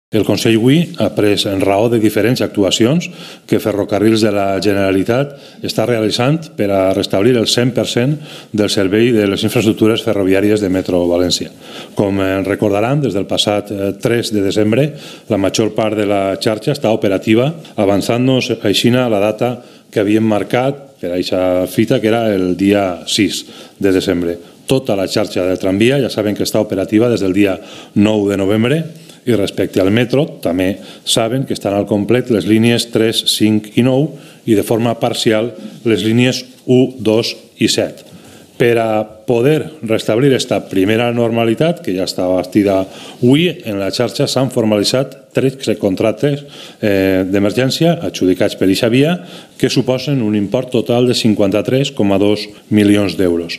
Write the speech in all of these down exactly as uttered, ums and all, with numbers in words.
El Consell avui ha pres en raó de diferents actuacions que Ferrocarrils de la Generalitat està realitzant per a restablir el cent per cent del servei de les infraestructures ferroviàries de Metro València. Com recordaran, des del passat tres de desembre, la major part de la xarxa està operativa, avançant-nos així a la data que havíem marcat per a aquesta fita, que era el dia sis de desembre. Tota la xarxa de tramvia ja saben que està operativa des del dia nou de novembre, i respecte al metro també saben que estan al complet les línies tres, cinc i nou i de forma parcial les línies u, dos i set. Per a poder restablir aquesta primera normalitat, que ja està bastida avui, en la xarxa s'han formalitzat tretze contractes d'emergència adjudicats per aquesta via que suposen un import total de cinquanta-tres coma dos milions d'euros.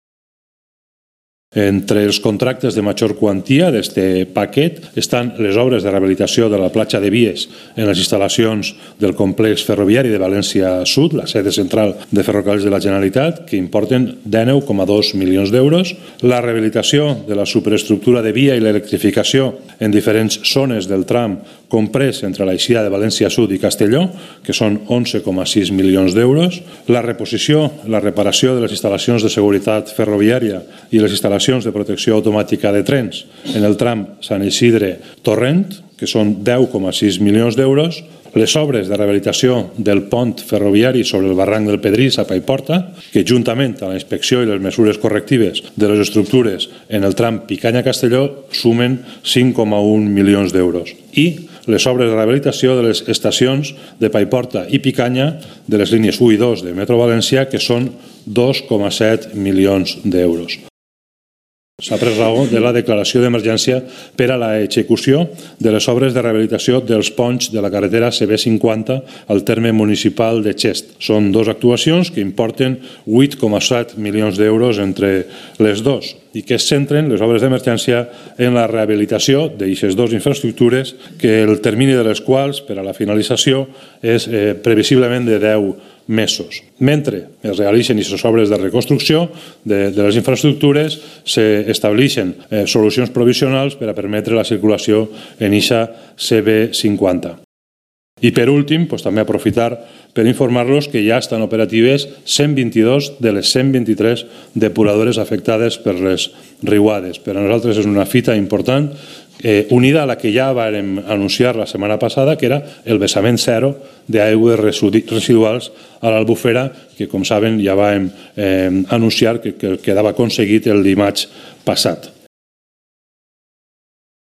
Entre els contractes de major quantia d'aquest paquet estan les obres de rehabilitació de la platja de vies en les instal·lacions del complex ferroviari de València Sud, la sede central de Ferrocarrils de la Generalitat, que importen dinou coma dos milions d'euros, la rehabilitació de la superestructura de via i l'electrificació en diferents zones del tram comprès entre l'eixida de València Sud i Castelló, que són onze coma sis milions d'euros, la reposició, la reparació de les instal·lacions de seguretat ferroviària i les instal·lacions de protecció automàtica de trens en el tram Sant Isidre-Torrent, que són deu coma sis milions d'euros, les obres de rehabilitació del pont ferroviari sobre el barranc del Pedrís a Paiporta, que juntament a la inspecció i les mesures correctives de les estructures en el tram Picanya-Castelló sumen cinc coma un milions d'euros. I les obres de rehabilitació de les estacions de Paiporta i Picanya de les línies u i dos de Metro València, que són dos coma set milions d'euros. S'ha pres raó de la declaració d'emergència per a l'execució de les obres de rehabilitació dels ponts de la carretera C B cinquanta al terme municipal de Xest. Són dues actuacions que importen vuit coma set milions d'euros entre les dues i que es centren les obres d'emergència en la rehabilitació d'aquestes dues infraestructures, que el termini de les quals per a la finalització és previsiblement de deu mesos. Mentre es realitzen aquestes obres de reconstrucció de les infraestructures, s'estableixen solucions provisionals per a permetre la circulació en aquesta C B cinquanta. I per últim, també aprofitar per informar-los que ja estan operatives cent vint-i-dos de les cent vint-i-tres depuradores afectades per les riuades. Per a nosaltres és una fita important, unida a la que ja vam anunciar la setmana passada, que era el vessament zero d'aigües residuals a l'Albufera, que com saben ja vam anunciar que quedava aconseguit el dimarts passat.